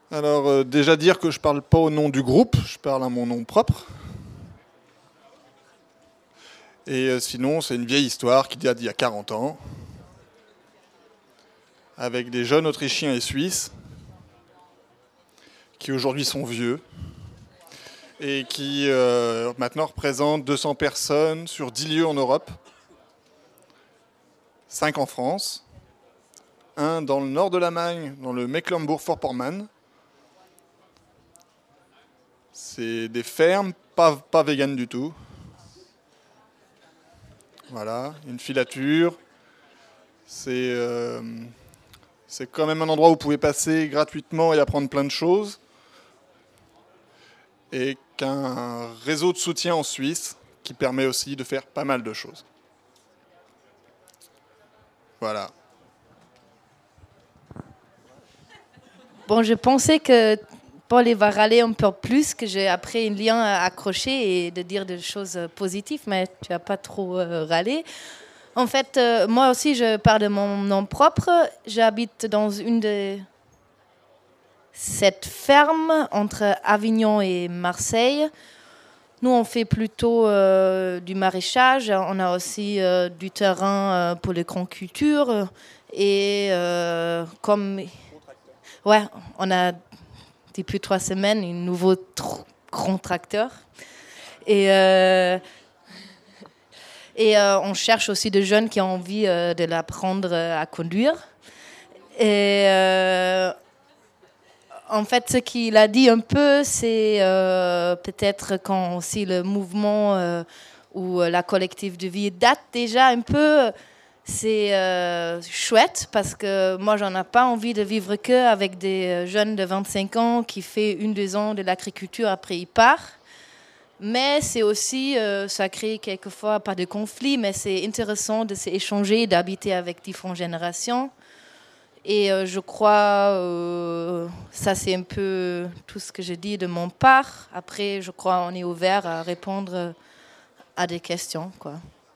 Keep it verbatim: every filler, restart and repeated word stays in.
Alors, euh, déjà dire que je parle pas au nom du groupe, je parle à mon nom propre. Et euh, sinon, c'est une vieille histoire qui date d'il y a quarante ans, avec des jeunes Autrichiens et Suisses, qui aujourd'hui sont vieux, et qui euh, maintenant représentent deux cents personnes sur dix lieux en Europe, cinq en France, un dans le nord de l'Allemagne, dans le Mecklembourg-Vorpommern. C'est des fermes, pas, pas véganes du tout. Voilà, une filature. C'est euh, c'est quand même un endroit où vous pouvez passer gratuitement et apprendre plein de choses. Et qu'un réseau de soutien en Suisse qui permet aussi de faire pas mal de choses. Voilà. Bon, je pensais que Paul va râler un peu plus, que j'ai après un lien à accrocher et de dire des choses positives, mais tu n'as pas trop euh, râlé. En fait, euh, moi aussi, je parle de mon nom propre. J'habite dans une de cette ferme entre Avignon et Marseille. Nous, on fait plutôt euh, du maraîchage. On a aussi euh, du terrain euh, pour les grandes cultures. Et euh, comme... Ouais, on a depuis trois semaines un nouveau tr- grand tracteur. Et, euh, et euh, on cherche aussi des jeunes qui ont envie euh, de l'apprendre à conduire. Et... Euh, En fait, ce qu'il a dit un peu, c'est euh, peut-être quand aussi le mouvement euh, ou la collective de vie date déjà un peu, c'est euh, chouette parce que moi, j'en ai pas envie de vivre que avec des jeunes de vingt-cinq ans qui fait une, deux ans de l'agriculture, après ils partent. Mais c'est aussi, euh, ça crée quelquefois pas de conflit, mais c'est intéressant de s'échanger, d'habiter avec différentes générations. Et euh, je crois, euh, ça c'est un peu tout ce que je dis de mon part. Après, je crois qu'on est ouvert à répondre à des questions, quoi.